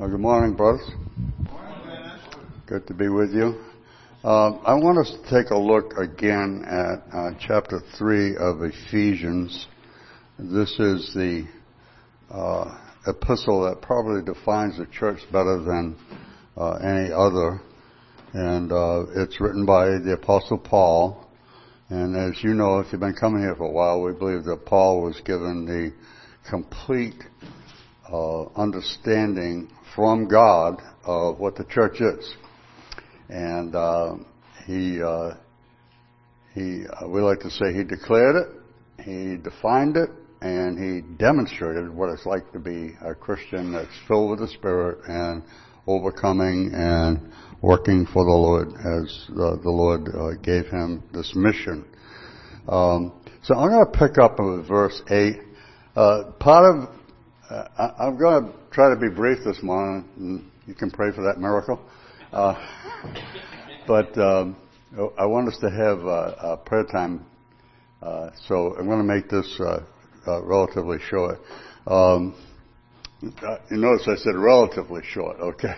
Well, good morning, brothers. Good to be with you. I want us to take a look again at chapter 3 of Ephesians. This is the epistle that probably defines the church better than any other. And it's written by the Apostle Paul. And as you know, if you've been coming here for a while, we believe that Paul was given the complete understanding from God of what the church is. And we like to say he declared it, he defined it, and he demonstrated what it's like to be a Christian that's filled with the Spirit and overcoming and working for the Lord as the Lord gave him this mission. So I'm going to pick up with verse 8. I'm going to try to be brief this morning, and you can pray for that miracle. But I want us to have a prayer time, so I'm going to make this relatively short. You notice I said relatively short, okay?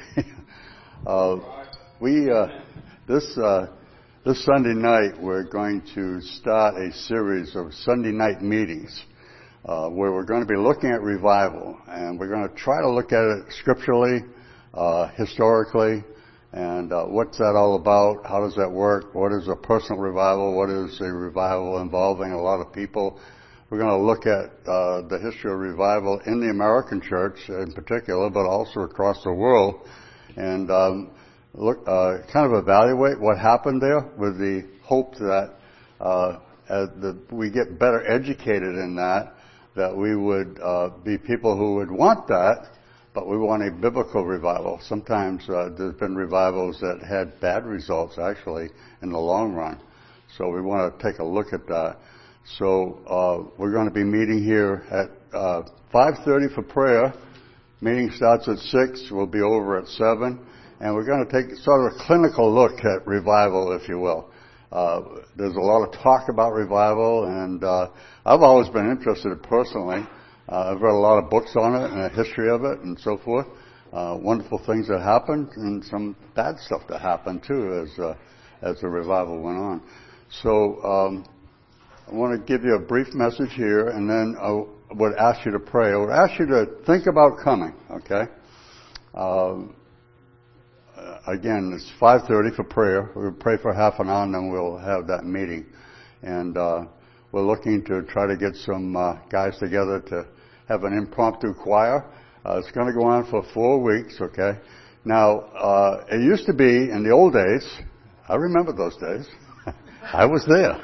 This Sunday night we're going to start a series of Sunday night meetings where we're going to be looking at revival, and we're going to try to look at it scripturally, historically, and what's that all about? How does that work? What is a personal revival? What is a revival involving a lot of people? We're going to look at the history of revival in the American church in particular, but also across the world, and kind of evaluate what happened there with the hope that we get better educated in that we would be people who would want that, but we want a biblical revival. Sometimes there's been revivals that had bad results, actually, in the long run. So we want to take a look at that. So we're going to be meeting here at 5:30 for prayer. Meeting starts at 6. We'll be over at 7. And we're going to take sort of a clinical look at revival, if you will. There's a lot of talk about revival, and I've always been interested personally. I've read a lot of books on it and the history of it and so forth. Wonderful things that happened and some bad stuff that happened too as the revival went on. So I want to give you a brief message here, and then I would ask you to pray. I would ask you to think about coming, okay? Again, it's 5:30 for prayer. We'll pray for half an hour, and then we'll have that meeting. And we're looking to try to get some guys together to have an impromptu choir. It's going to go on for 4 weeks, okay? Now, it used to be in the old days, I remember those days, I was there,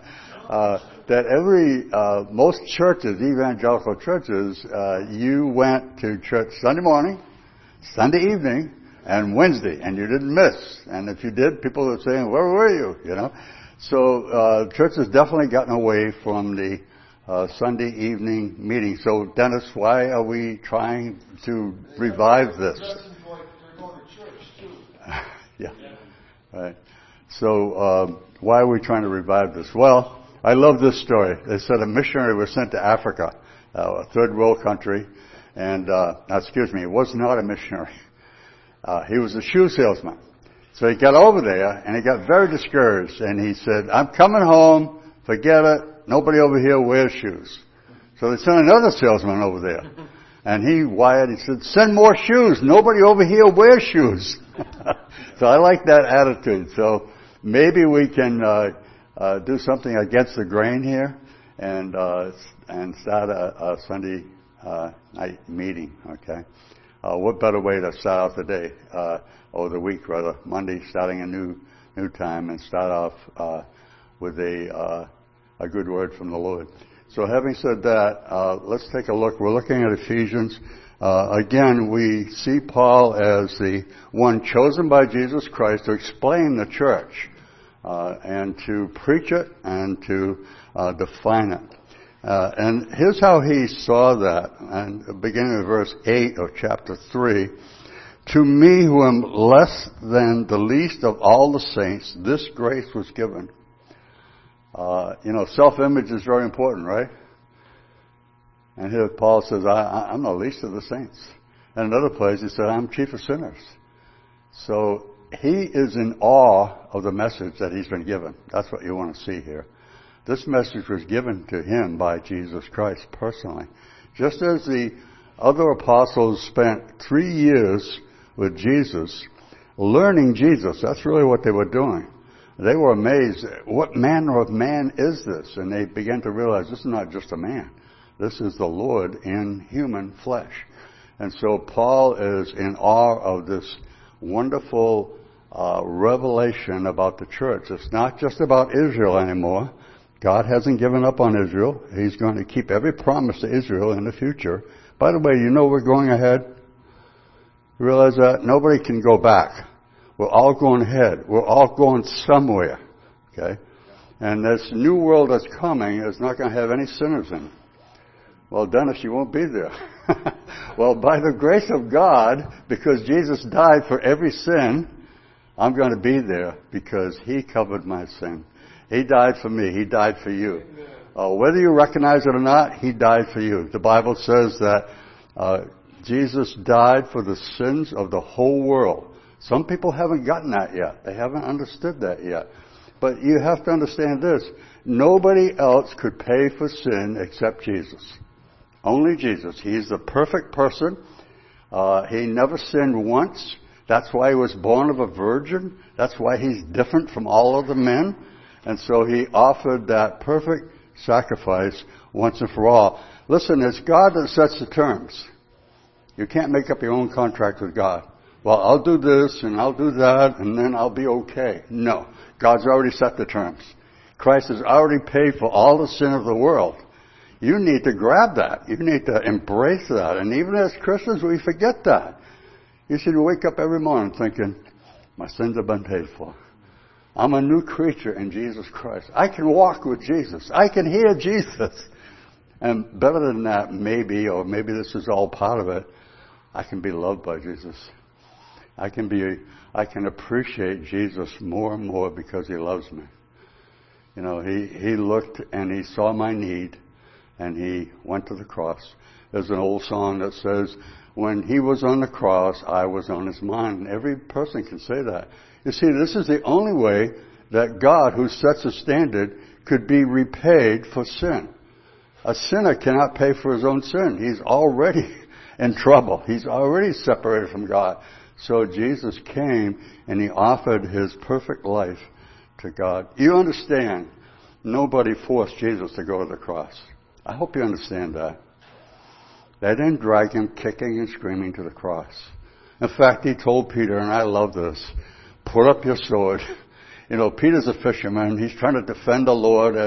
that most churches, evangelical churches, you went to church Sunday morning, Sunday evening, and Wednesday, and you didn't miss. And if you did, people were saying, "Where were you?" You know. So church has definitely gotten away from the Sunday evening meeting. So Dennis, why are we trying to revive this? They're going to church too. Yeah. Right. So why are we trying to revive this? Well, I love this story. They said a missionary was sent to Africa, a third world country, and it was not a missionary. He was a shoe salesman. So he got over there, and he got very discouraged, and he said, "I'm coming home, forget it, nobody over here wears shoes." So they sent another salesman over there, and he said, "Send more shoes, nobody over here wears shoes." So I like that attitude. So maybe we can do something against the grain here, and start a Sunday night meeting, okay? What better way to start off the day, or the week rather, Monday, starting a new time, and start off with a good word from the Lord. So having said that, let's take a look. We're looking at Ephesians. Again, we see Paul as the one chosen by Jesus Christ to explain the church, and to preach it and to define it. And here's how he saw that, and beginning of verse 8 of chapter 3. "To me, who am less than the least of all the saints, this grace was given." Self-image is very important, right? And here Paul says, I'm the least of the saints. And another place he said, I'm chief of sinners. So he is in awe of the message that he's been given. That's what you want to see here. This message was given to him by Jesus Christ personally. Just as the other apostles spent 3 years with Jesus, learning Jesus. That's really what they were doing. They were amazed. What manner of man is this? And they began to realize this is not just a man. This is the Lord in human flesh. And so Paul is in awe of this wonderful revelation about the church. It's not just about Israel anymore. God hasn't given up on Israel. He's going to keep every promise to Israel in the future. By the way, you know we're going ahead? You realize that? Nobody can go back. We're all going ahead. We're all going somewhere. Okay? And this new world that's coming is not going to have any sinners in it. Well, Dennis, you won't be there. Well, by the grace of God, because Jesus died for every sin, I'm going to be there because He covered my sin. He died for me. He died for you. Whether you recognize it or not, He died for you. The Bible says that Jesus died for the sins of the whole world. Some people haven't gotten that yet. They haven't understood that yet. But you have to understand this. Nobody else could pay for sin except Jesus. Only Jesus. He's the perfect person. He never sinned once. That's why He was born of a virgin. That's why He's different from all other men. And so He offered that perfect sacrifice once and for all. Listen, it's God that sets the terms. You can't make up your own contract with God. Well, I'll do this and I'll do that and then I'll be okay. No. God's already set the terms. Christ has already paid for all the sin of the world. You need to grab that. You need to embrace that. And even as Christians, we forget that. You should wake up every morning thinking, my sins have been paid for. I'm a new creature in Jesus Christ. I can walk with Jesus. I can hear Jesus. And better than that, maybe, or maybe this is all part of it, I can be loved by Jesus. I can appreciate Jesus more and more because He loves me. You know, He looked and He saw my need and He went to the cross. There's an old song that says, when He was on the cross, I was on His mind. Every person can say that. You see, this is the only way that God, who sets a standard, could be repaid for sin. A sinner cannot pay for his own sin. He's already in trouble. He's already separated from God. So Jesus came and He offered His perfect life to God. You understand, nobody forced Jesus to go to the cross. I hope you understand that. They didn't drag Him kicking and screaming to the cross. In fact, He told Peter, and I love this, put up your sword. You know, Peter's a fisherman. He's trying to defend the Lord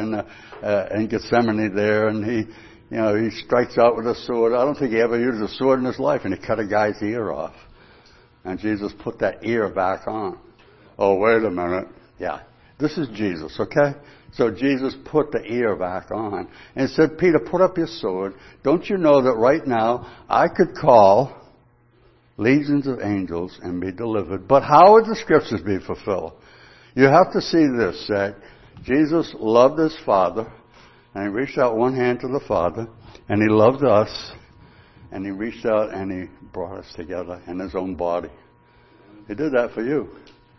in Gethsemane there, and he strikes out with a sword. I don't think he ever used a sword in his life, and he cut a guy's ear off. And Jesus put that ear back on. Oh, wait a minute. Yeah, this is Jesus, okay? So Jesus put the ear back on and said, Peter, put up your sword. Don't you know that right now I could call legions of angels and be delivered? But how would the scriptures be fulfilled? You have to see this, that Jesus loved His Father, and He reached out one hand to the Father, and He loved us, and He reached out and He brought us together in His own body. He did that for you.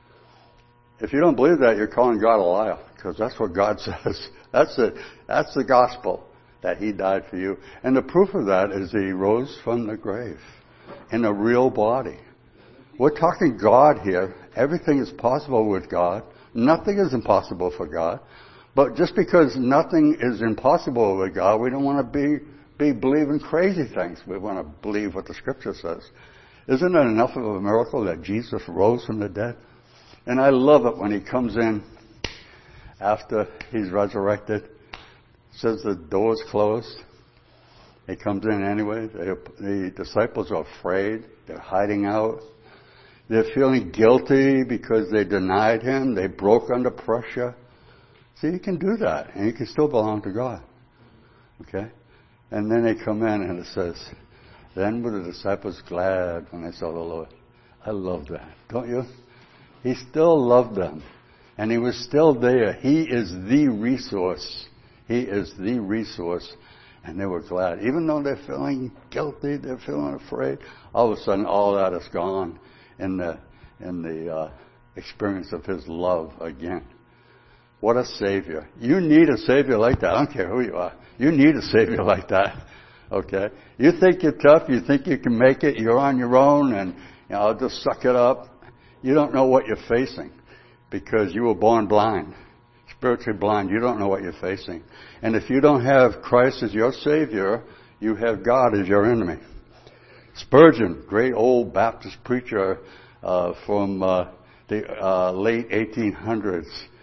If you don't believe that, you're calling God a liar, because that's what God says. That's the gospel, that He died for you. And the proof of that is that He rose from the grave in a real body. We're talking God here. Everything is possible with God. Nothing is impossible for God. But just because nothing is impossible with God, we don't want to be believing crazy things. We want to believe what the Scripture says. Isn't it enough of a miracle that Jesus rose from the dead? And I love it when He comes in after He's resurrected. It says the door's closed. He comes in anyway. The disciples are afraid. They're hiding out. They're feeling guilty because they denied Him. They broke under pressure. See, you can do that, and you can still belong to God. Okay? And then they come in, and it says, then were the disciples glad when they saw the Lord. I love that. Don't you? He still loved them. And He was still there. He is the resource. He is the resource. And they were glad. Even though they're feeling guilty, they're feeling afraid, all of a sudden all that is gone in the experience of His love again. What a Savior. You need a Savior like that. I don't care who you are. You need a Savior like that. Okay? You think you're tough. You think you can make it. You're on your own and, I'll just suck it up. You don't know what you're facing because you were born blind. Spiritually blind. You don't know what you're facing. And if you don't have Christ as your Savior, you have God as your enemy. Spurgeon, great old Baptist preacher from the late 1800s.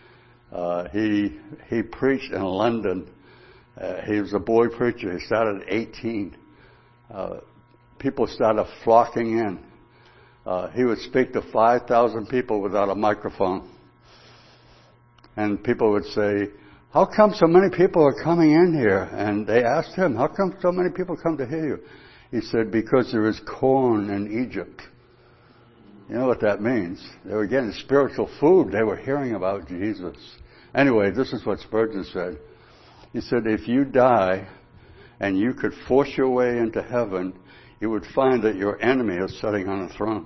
He preached in London. He was a boy preacher. He started at 18. People started flocking in. He would speak to 5,000 people without a microphone. And people would say, how come so many people are coming in here? And they asked him, how come so many people come to hear you? He said, because there is corn in Egypt. You know what that means? They were getting spiritual food. They were hearing about Jesus. Anyway, this is what Spurgeon said. He said, if you die and you could force your way into heaven, you would find that your enemy is sitting on a throne.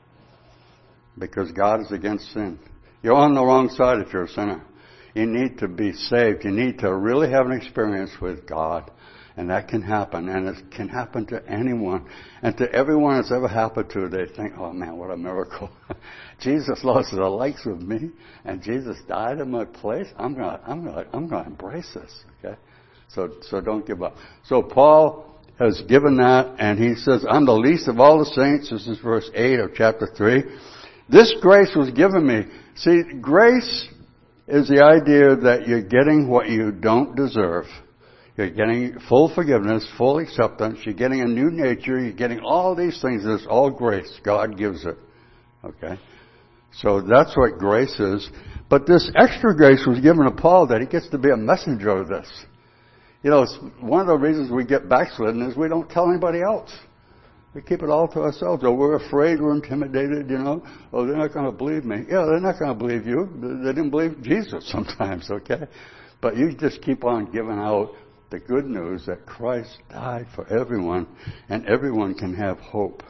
Because God is against sin. You're on the wrong side if you're a sinner. You need to be saved. You need to really have an experience with God. And that can happen. And it can happen to anyone. And to everyone it's ever happened to, they think, oh man, what a miracle. Jesus lost the likes of me. And Jesus died in my place. I'm gonna embrace this. Okay? So don't give up. So Paul has given that, and he says, I'm the least of all the saints. This is verse 8 of chapter 3. This grace was given me. See, grace is the idea that you're getting what you don't deserve. You're getting full forgiveness, full acceptance. You're getting a new nature. You're getting all these things. It's all grace. God gives it. Okay? So that's what grace is. But this extra grace was given to Paul that he gets to be a messenger of this. It's one of the reasons we get backslidden is we don't tell anybody else. We keep it all to ourselves. Or we're afraid, we're intimidated, Oh, they're not going to believe me. Yeah, they're not going to believe you. They didn't believe Jesus sometimes, okay? But you just keep on giving out the good news that Christ died for everyone, and everyone can have hope.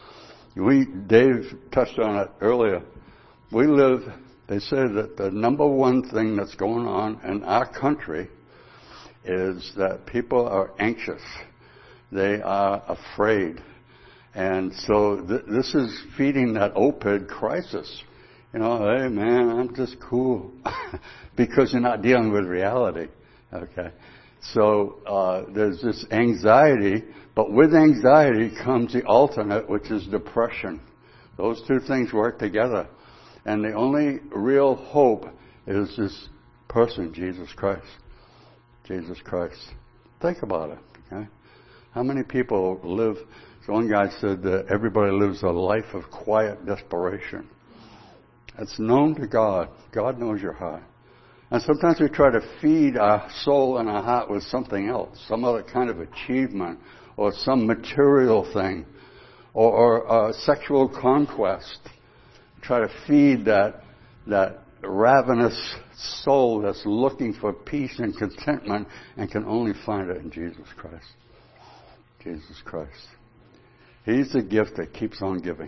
Dave touched on it earlier. They say that the number one thing that's going on in our country is that people are anxious. They are afraid. And so this is feeding that opioid crisis. Hey man, I'm just cool. Because you're not dealing with reality. Okay. So, there's this anxiety, but with anxiety comes the alternate, which is depression. Those two things work together. And the only real hope is this person, Jesus Christ. Jesus Christ. Think about it. Okay? How many people live? So one guy said that everybody lives a life of quiet desperation. It's known to God. God knows your heart. And sometimes we try to feed our soul and our heart with something else, some other kind of achievement, or some material thing, or sexual conquest. Try to feed that ravenous soul that's looking for peace and contentment and can only find it in Jesus Christ. Jesus Christ. He's the gift that keeps on giving.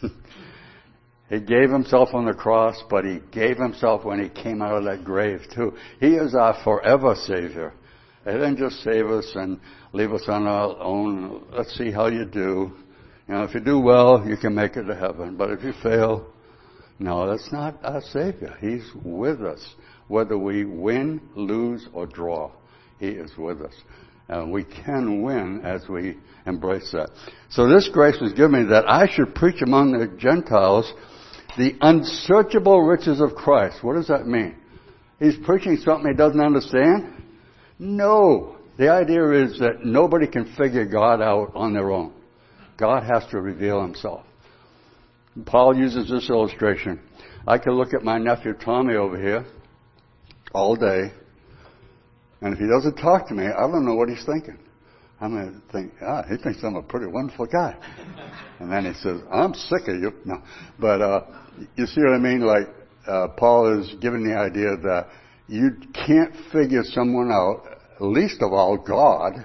He gave himself on the cross, but he gave himself when he came out of that grave too. He is our forever Savior. He didn't just save us and leave us on our own. Let's see how you do. If you do well, you can make it to heaven. But if you fail, no, that's not our Savior. He's with us. Whether we win, lose, or draw, He is with us. And we can win as we embrace that. So this grace was given me that I should preach among the Gentiles the unsearchable riches of Christ. What does that mean? He's preaching something he doesn't understand? No. The idea is that nobody can figure God out on their own. God has to reveal Himself. Paul uses this illustration. I can look at my nephew Tommy over here all day, and if he doesn't talk to me, I don't know what he's thinking. I'm going to think, he thinks I'm a pretty wonderful guy. And then he says, I'm sick of you. No. But you see what I mean? Like Paul is giving the idea that you can't figure someone out, least of all God,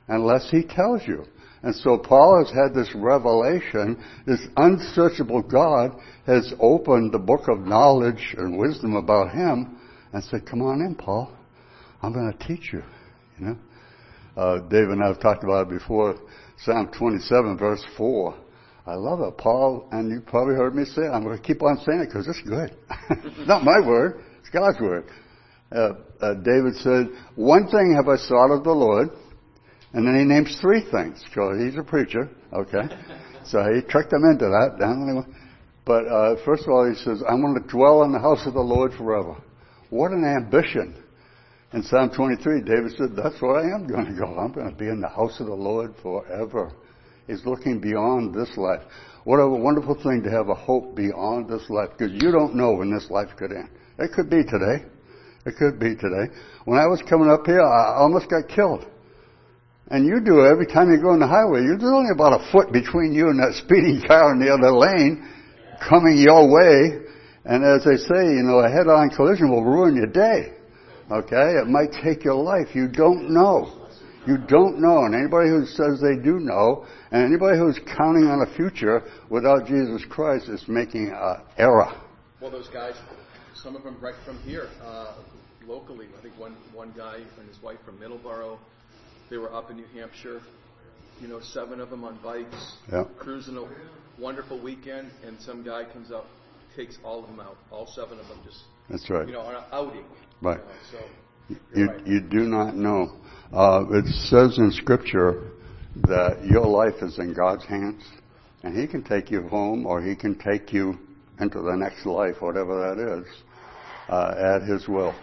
unless he tells you. And so Paul has had this revelation, this unsearchable God has opened the book of knowledge and wisdom about him and said, come on in, Paul. I'm going to teach you. You know, Dave and I have talked about it before. Psalm 27, verse 4. I love it, Paul, and you probably heard me say it. I'm going to keep on saying it because it's good. It's not my word. It's God's word. David said, one thing have I sought of the Lord, and then he names three things, because he's a preacher, okay? So he tricked them into that. But first of all, he says, I'm going to dwell in the house of the Lord forever. What an ambition. In Psalm 23, David said, that's where I am going to go. I'm going to be in the house of the Lord forever. He's looking beyond this life. What a wonderful thing to have a hope beyond this life, because you don't know when this life could end. It could be today. It could be today. When I was coming up here, I almost got killed. And you do every time you go on the highway. There's only about a foot between you and that speeding car in the other lane coming your way. And as they say, you know, a head-on collision will ruin your day. Okay? It might take your life. You don't know. You don't know. And anybody who says they do know, and anybody who's counting on a future without Jesus Christ is making an error. Well, those guys, some of them right from here, locally. I think one guy and his wife from Middleborough, they were up in New Hampshire. You know, 7 of them on bikes, cruising a wonderful weekend, and some guy comes up, takes all of them out, all 7 of them just. That's right. You know, on an outing. Right. You know, so you do not know. It says in Scripture that your life is in God's hands, and He can take you home, or He can take you into the next life, whatever that is, at His will.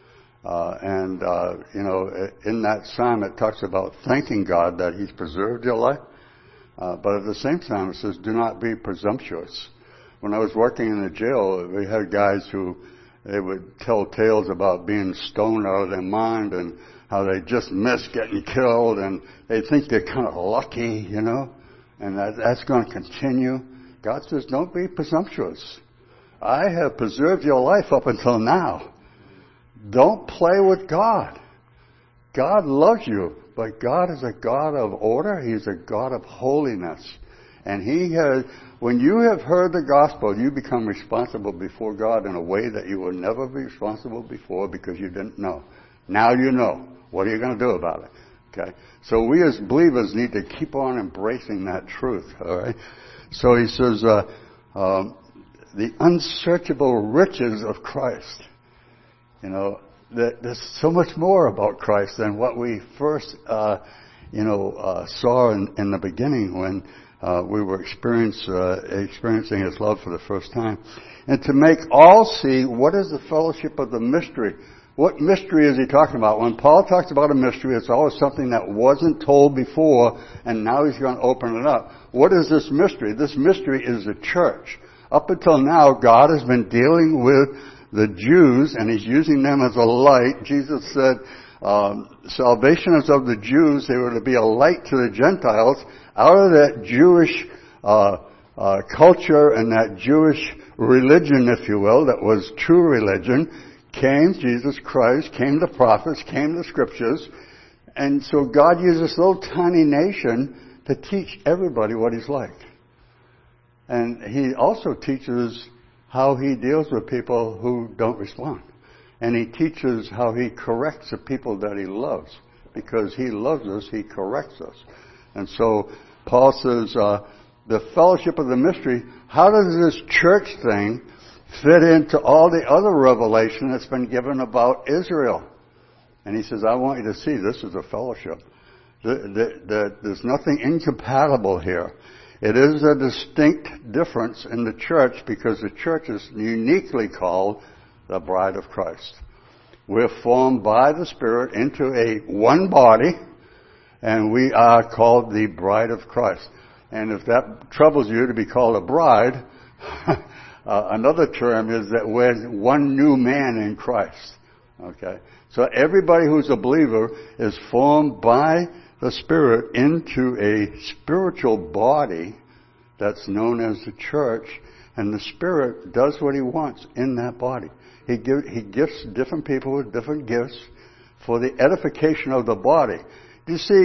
You know, in that psalm it talks about thanking God that He's preserved your life, but at the same time it says, do not be presumptuous. When I was working in the jail, we had guys who they would tell tales about being stoned out of their mind and how they just missed getting killed, and they think they're kind of lucky, you know, and that's going to continue. God says, don't be presumptuous. I have preserved your life up until now. Don't play with God. God loves you, but God is a God of order. He's a God of holiness. And when you have heard the gospel, you become responsible before God in a way that you will never be responsible before because you didn't know. Now you know. What are you going to do about it? Okay? So we as believers need to keep on embracing that truth. All right? So he says, the unsearchable riches of Christ. You know, there's so much more about Christ than what we first, saw in the beginning when we were experiencing His love for the first time. And to make all see what is the fellowship of the mystery. What mystery is he talking about? When Paul talks about a mystery, it's always something that wasn't told before, and now he's going to open it up. What is this mystery? This mystery is the church. Up until now, God has been dealing with the Jews, and He's using them as a light. Jesus said, salvation is of the Jews. They were to be a light to the Gentiles. Out of that Jewish culture and that Jewish religion, if you will, that was true religion, came Jesus Christ, came the prophets, came the Scriptures. And so God used this little tiny nation to teach everybody what He's like. And He also teaches how He deals with people who don't respond. And He teaches how He corrects the people that He loves. Because He loves us, He corrects us. And so Paul says, the fellowship of the mystery, how does this church thing fit into all the other revelation that's been given about Israel? And he says, I want you to see this is a fellowship. There's nothing incompatible here. It is a distinct difference in the church because the church is uniquely called the bride of Christ. We're formed by the Spirit into a one body, and we are called the bride of Christ. And if that troubles you to be called a bride, another term is that we're one new man in Christ. Okay? So everybody who's a believer is formed by the Spirit into a spiritual body that's known as the church, and the Spirit does what He wants in that body. He gifts different people with different gifts for the edification of the body. You see,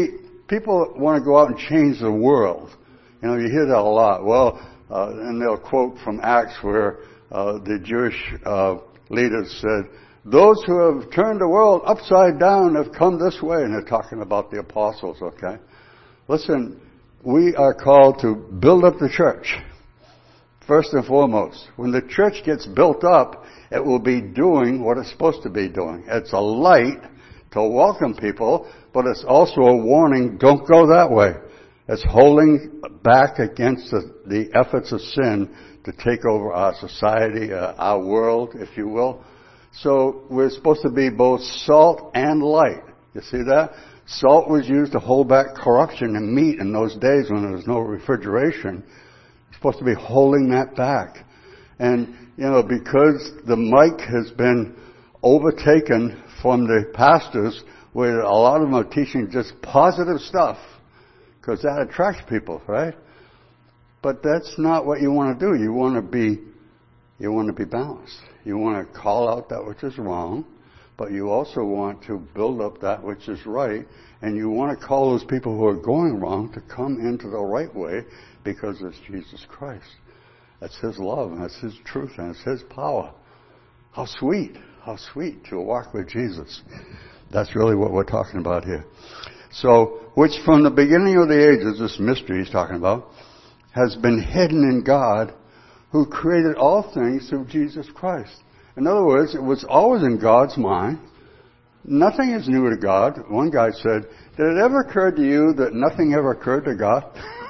people want to go out and change the world. You know, you hear that a lot. Well, and they'll quote from Acts where the Jewish leaders said, those who have turned the world upside down have come this way. And they're talking about the apostles, okay? Listen, we are called to build up the church. First and foremost, when the church gets built up, it will be doing what it's supposed to be doing. It's a light to welcome people, but it's also a warning, don't go that way. It's holding back against the efforts of sin to take over our society, our world, if you will. So we're supposed to be both salt and light. You see that? Salt was used to hold back corruption in meat in those days when there was no refrigeration. You're supposed to be holding that back. And, you know, because the mic has been overtaken from the pastors, where a lot of them are teaching just positive stuff, because that attracts people, right? But that's not what you want to do. You want to be balanced. You want to call out that which is wrong, but you also want to build up that which is right, and you want to call those people who are going wrong to come into the right way, because it's Jesus Christ. That's His love, and that's His truth, and it's His power. How sweet to walk with Jesus. That's really what we're talking about here. So, which from the beginning of the ages, this mystery He's talking about, has been hidden in God, who created all things through Jesus Christ. In other words, it was always in God's mind. Nothing is new to God. One guy said, did it ever occur to you that nothing ever occurred to God?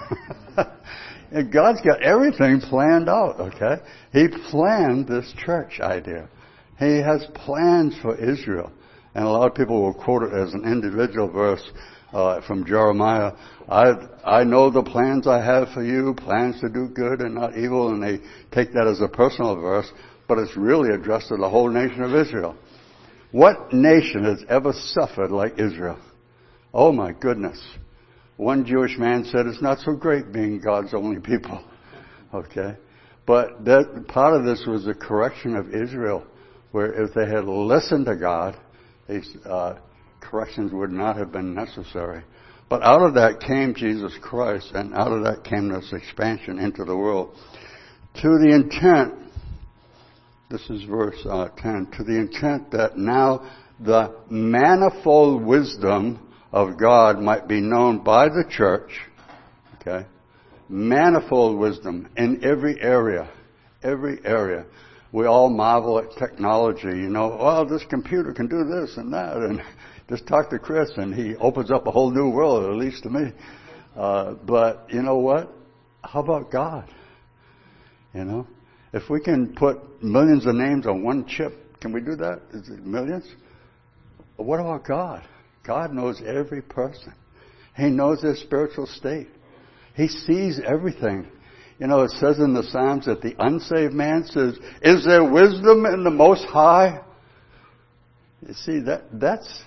And God's got everything planned out, okay? He planned this church idea. He has plans for Israel. And a lot of people will quote it as an individual verse from Jeremiah. I know the plans I have for you, plans to do good and not evil, and they take that as a personal verse, but it's really addressed to the whole nation of Israel. What nation has ever suffered like Israel? Oh my goodness. One Jewish man said it's not so great being God's only people. Okay? But that part of this was the correction of Israel, where if they had listened to God, these corrections would not have been necessary. But out of that came Jesus Christ, and out of that came this expansion into the world. To the intent, this is verse 10, to the intent that now the manifold wisdom of God might be known by the church. Okay? Manifold wisdom in every area. Every area. We all marvel at technology, you know. Well, this computer can do this and that, and just talk to Chris and he opens up a whole new world, at least to me. But you know what? How about God? You know? If we can put millions of names on one chip, can we do that? Is it millions? But what about God? God knows every person. He knows their spiritual state. He sees everything. You know, it says in the Psalms that the unsaved man says, is there wisdom in the Most High? You see, that's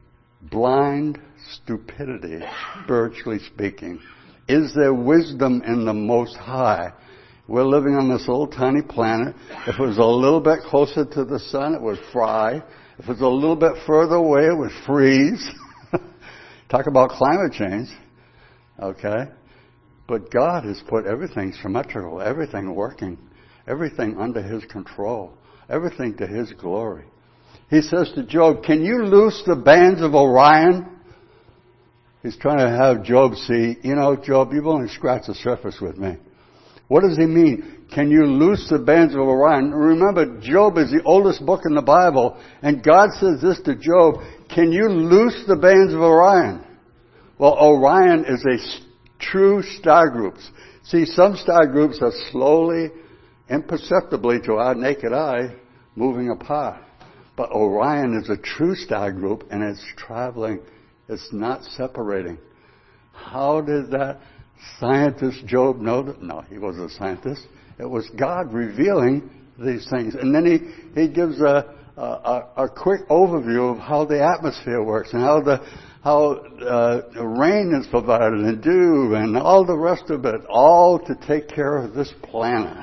blind stupidity, spiritually speaking. Is there wisdom in the Most High? We're living on this little tiny planet. If it was a little bit closer to the sun, it would fry. If it was a little bit further away, it would freeze. Talk about climate change. Okay? But God has put everything symmetrical, everything working, everything under His control, everything to His glory. He says to Job, can you loose the bands of Orion? He's trying to have Job see, you know, Job, you've only scratched the surface with me. What does he mean? Can you loose the bands of Orion? Remember, Job is the oldest book in the Bible, and God says this to Job, can you loose the bands of Orion? Well, Orion is a true star groups. See, some star groups are slowly, imperceptibly to our naked eye, moving apart. But Orion is a true star group, and it's traveling. It's not separating. How did that scientist Job know that? No, he wasn't a scientist. It was God revealing these things. And then he gives a quick overview of how the atmosphere works and how the rain is provided and dew and all the rest of it, all to take care of this planet.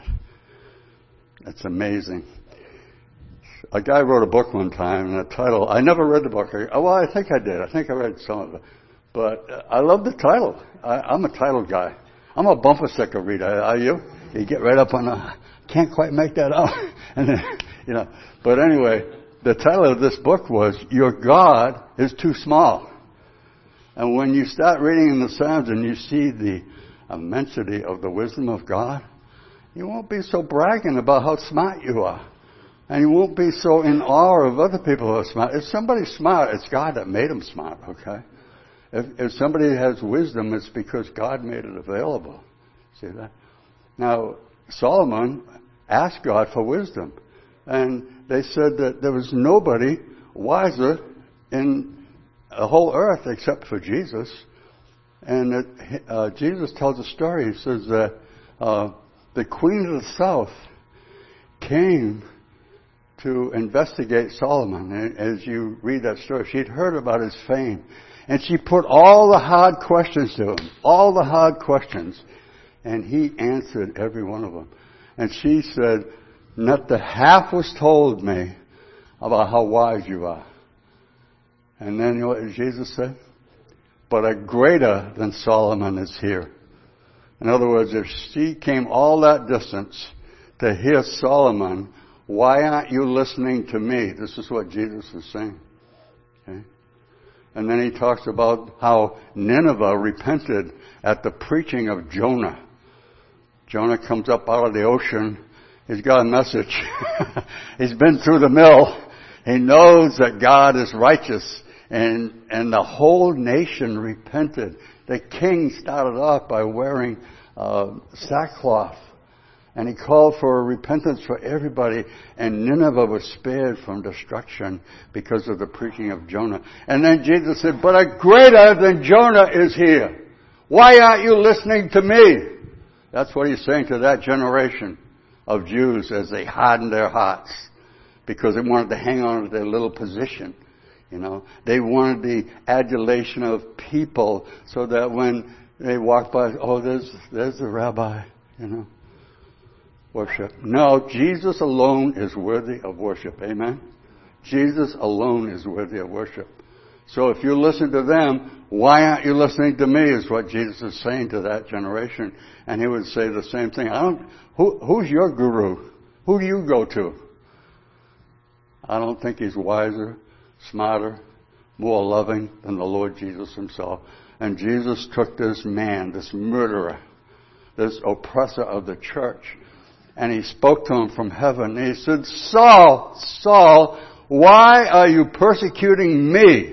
It's amazing. A guy wrote a book one time, and the title, I never read the book. I think I did. I think I read some of it. But I love the title. I'm a title guy. I'm a bumper sticker reader. Are you? You get right up on can't quite make that out. And then, But anyway, the title of this book was, Your God is Too Small. And when you start reading in the Psalms and you see the immensity of the wisdom of God, you won't be so bragging about how smart you are. And you won't be so in awe of other people who are smart. If somebody's smart, it's God that made them smart, okay? If somebody has wisdom, it's because God made it available. See that? Now, Solomon asked God for wisdom. And they said that there was nobody wiser in the whole earth except for Jesus. And that, Jesus tells a story. He says that the Queen of the South came to investigate Solomon. And as you read that story, she'd heard about his fame. And she put all the hard questions to him. All the hard questions. And he answered every one of them. And she said, not the half was told me about how wise you are. And then you know what Jesus said? But a greater than Solomon is here. In other words, if she came all that distance to hear Solomon, why aren't you listening to me? This is what Jesus is saying. Okay? And then he talks about how Nineveh repented at the preaching of Jonah. Jonah comes up out of the ocean. He's got a message. He's been through the mill. He knows that God is righteous. And the whole nation repented. The king started off by wearing sackcloth. And he called for a repentance for everybody. And Nineveh was spared from destruction because of the preaching of Jonah. And then Jesus said, but a greater than Jonah is here. Why aren't you listening to me? That's what he's saying to that generation of Jews as they hardened their hearts. Because they wanted to hang on to their little position. They wanted the adulation of people so that when they walked by, oh, there's the rabbi, Worship. No, Jesus alone is worthy of worship. Amen? Jesus alone is worthy of worship. So if you listen to them, why aren't you listening to me is what Jesus is saying to that generation. And he would say the same thing. Who's your guru? Who do you go to? I don't think he's wiser, smarter, more loving than the Lord Jesus himself. And Jesus took this man, this murderer, this oppressor of the church, and he spoke to him from heaven. And he said, Saul, Saul, why are you persecuting me?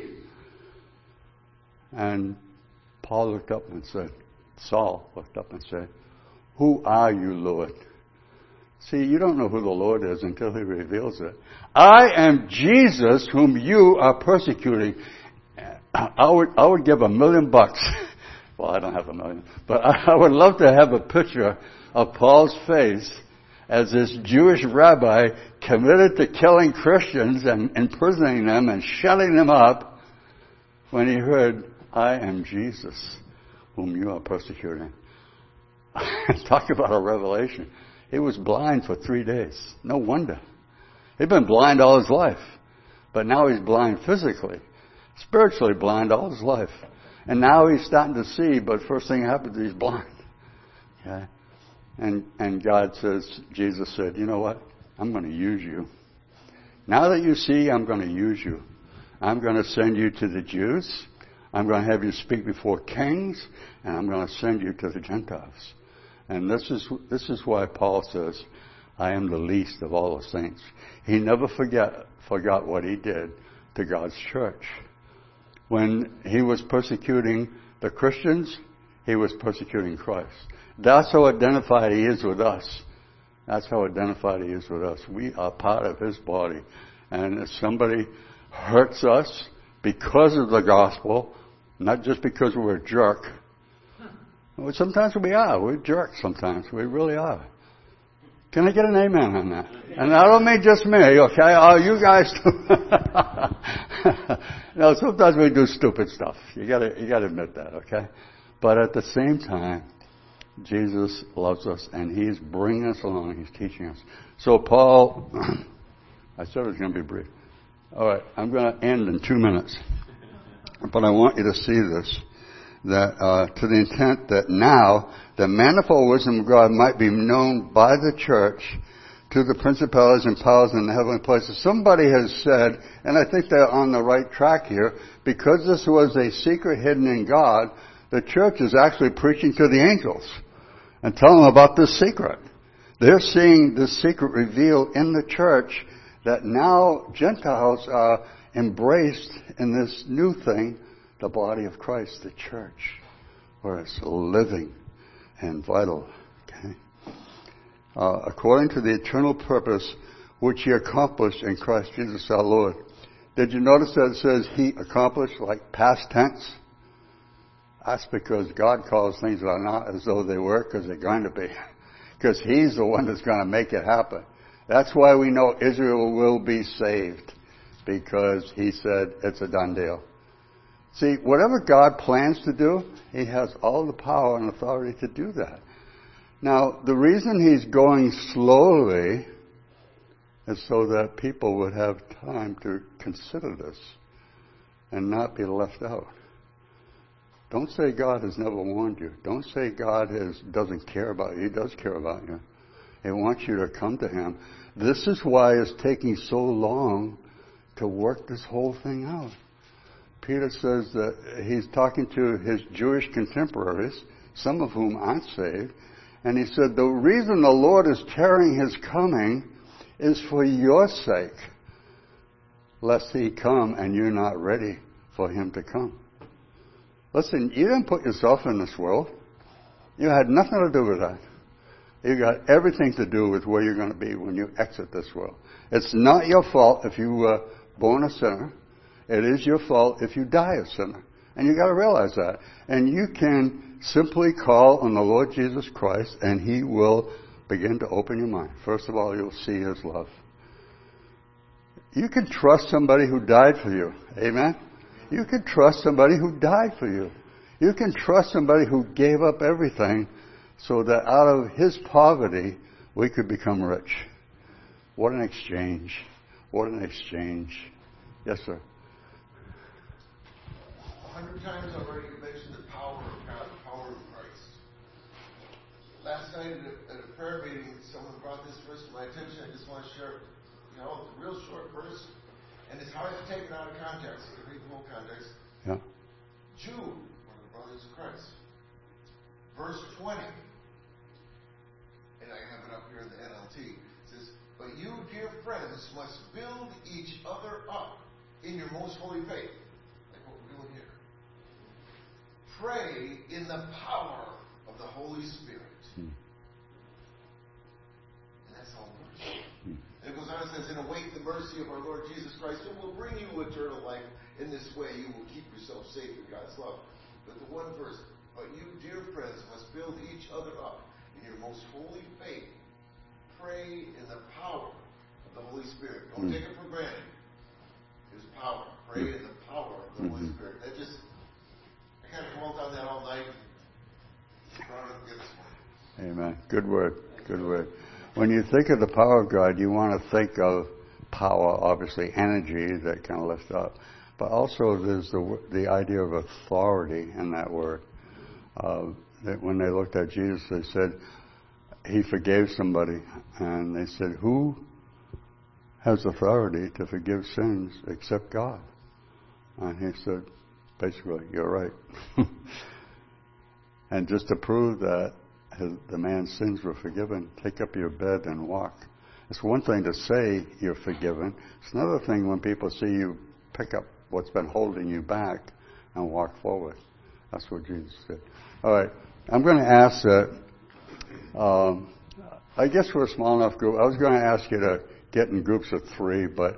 And Paul looked up and said, Saul looked up and said, who are you, Lord? See, you don't know who the Lord is until he reveals it. I am Jesus whom you are persecuting. I would give $1 million. Well, I don't have $1 million. But I would love to have a picture of Paul's face as this Jewish rabbi committed to killing Christians and imprisoning them and shutting them up when he heard, I am Jesus whom you are persecuting. Talk about a revelation. He was blind for 3 days. No wonder. He'd been blind all his life. But now he's blind physically. Spiritually blind all his life. And now he's starting to see, but first thing happens, he's blind. Okay? And God says, Jesus said, you know what? I'm going to use you. Now that you see, I'm going to use you. I'm going to send you to the Jews. I'm going to have you speak before kings. And I'm going to send you to the Gentiles. And this is why Paul says, I am the least of all the saints. He never forgot what he did to God's church. When he was persecuting the Christians, he was persecuting Christ. That's how identified he is with us. That's how identified he is with us. We are part of his body. And if somebody hurts us because of the gospel, not just because we're a jerk. Well, sometimes we are. We're jerks sometimes. We really are. Can I get an amen on that? And I don't mean just me, okay? Oh, you guys too. No, sometimes we do stupid stuff. You gotta admit that, okay? But at the same time, Jesus loves us and he's bringing us along. He's teaching us. So Paul, I said it was going to be brief. All right, I'm going to end in 2 minutes. But I want you to see this. that to the intent that now the manifold wisdom of God might be known by the church to the principalities and powers in the heavenly places. Somebody has said, and I think they're on the right track here, because this was a secret hidden in God, the church is actually preaching to the angels and telling them about this secret. They're seeing this secret revealed in the church that now Gentiles are embraced in this new thing, the body of Christ, the church, where it's living and vital. Okay? According to the eternal purpose which He accomplished in Christ Jesus our Lord. Did you notice that it says He accomplished, like past tense? That's because God calls things that are not as though they were, because they're going to be. Because He's the one that's going to make it happen. That's why we know Israel will be saved, because He said it's a done deal. See, whatever God plans to do, He has all the power and authority to do that. Now, the reason He's going slowly is so that people would have time to consider this and not be left out. Don't say God has never warned you. Don't say God doesn't care about you. He does care about you. He wants you to come to Him. This is why it's taking so long to work this whole thing out. Peter says that he's talking to his Jewish contemporaries, some of whom aren't saved, and he said, the reason the Lord is tarrying His coming is for your sake, lest He come and you're not ready for Him to come. Listen, you didn't put yourself in this world. You had nothing to do with that. You got everything to do with where you're going to be when you exit this world. It's not your fault if you were born a sinner. It is your fault if you die a sinner. And you got to realize that. And you can simply call on the Lord Jesus Christ and He will begin to open your mind. First of all, you'll see His love. You can trust somebody who died for you. Amen? You can trust somebody who died for you. You can trust somebody who gave up everything so that out of his poverty we could become rich. What an exchange. What an exchange. Yes, sir. 100 times already you mentioned the power of God, the power of Christ. Last night at a prayer meeting, someone brought this verse to my attention. I just want to share, a real short verse. And it's hard to take it out of context. You can read the whole context. Yeah. Jude, one of the brothers of Christ. Verse 20. And I have it up here in the NLT. It says, but you, dear friends, must build each other up in your most holy faith. Like what we're doing here. Pray in the power of the Holy Spirit. And that's all it works. It goes on and says, and await the mercy of our Lord Jesus Christ, who will bring you eternal life. In this way you will keep yourself safe in God's love. But the one verse, but you, dear friends, must build each other up in your most holy faith. Pray in the power of the Holy Spirit. Don't take it for granted. There's power. Pray in the power of the Holy Spirit. I kind of dwelt on that all night. Brought it up again this morning. Amen. Good word. Good word. When you think of the power of God, you want to think of power, obviously, energy that can lift up. But also there's the idea of authority in that word. That when they looked at Jesus, they said, He forgave somebody. And they said, who has authority to forgive sins except God? And He said, basically, you're right. And just to prove that the man's sins were forgiven, take up your bed and walk. It's one thing to say you're forgiven. It's another thing when people see you pick up what's been holding you back and walk forward. That's what Jesus did. All right. I'm going to ask that, I guess we're a small enough group. I was going to ask you to get in groups of 3, but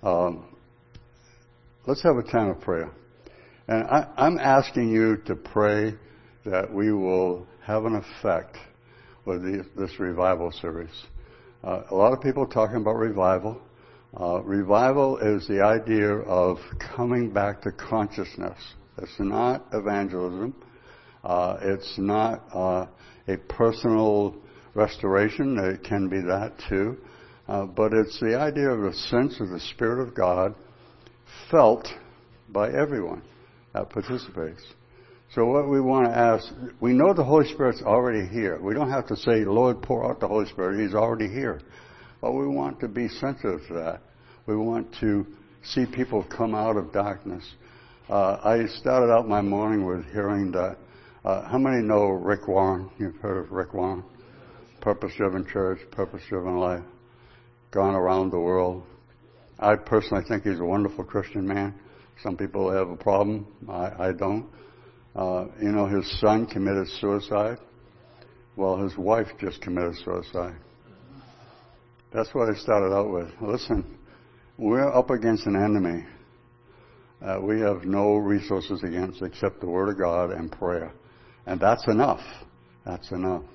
let's have a time of prayer. And I'm asking you to pray that we will have an effect with this revival series. A lot of people talking about revival. Revival is the idea of coming back to consciousness. It's not evangelism. It's not a personal restoration. It can be that too. But it's the idea of a sense of the Spirit of God felt by everyone that participates. So what we want to ask, we know the Holy Spirit's already here. We don't have to say, Lord, pour out the Holy Spirit. He's already here. But we want to be sensitive to that. We want to see people come out of darkness. I started out my morning with hearing that. How many know Rick Warren? You've heard of Rick Warren? Purpose-driven church, purpose-driven life. Gone around the world. I personally think he's a wonderful Christian man. Some people have a problem. I don't. His son committed suicide. Well, his wife just committed suicide. That's what I started out with. Listen, we're up against an enemy we have no resources against except the Word of God and prayer. And that's enough. That's enough.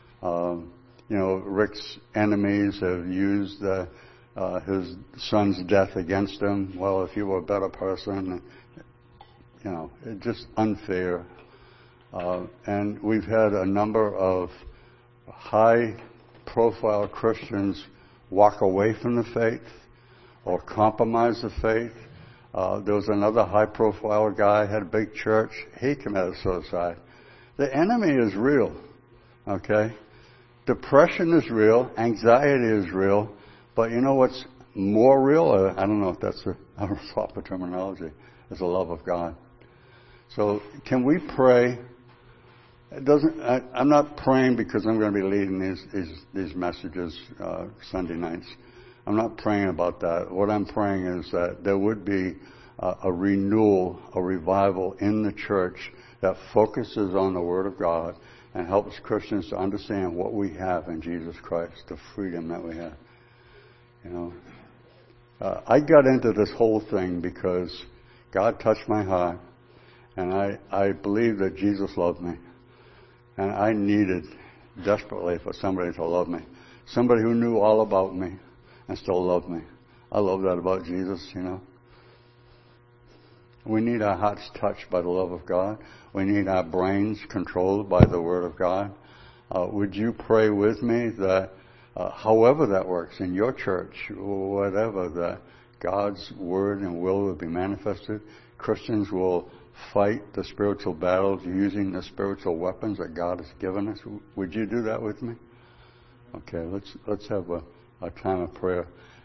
Rick's enemies have used his son's death against him. Well, if you were a better person, it's just unfair. And we've had a number of high-profile Christians walk away from the faith or compromise the faith. There was another high-profile guy, had a big church. He committed suicide. The enemy is real, okay? Depression is real. Anxiety is real. But you know what's more real? I don't know if that's a proper terminology. Is the love of God. So can we pray? I'm not praying because I'm going to be leading these messages Sunday nights. I'm not praying about that. What I'm praying is that there would be a renewal, a revival in the church that focuses on the Word of God and helps Christians to understand what we have in Jesus Christ, the freedom that we have. I got into this whole thing because God touched my heart, and I believed that Jesus loved me. And I needed desperately for somebody to love me. Somebody who knew all about me and still loved me. I love that about Jesus, We need our hearts touched by the love of God. We need our brains controlled by the Word of God. Would you pray with me that however that works in your church, whatever, that God's Word and will be manifested? Christians will fight the spiritual battles using the spiritual weapons that God has given us. Would you do that with me? Okay, let's have a time of prayer.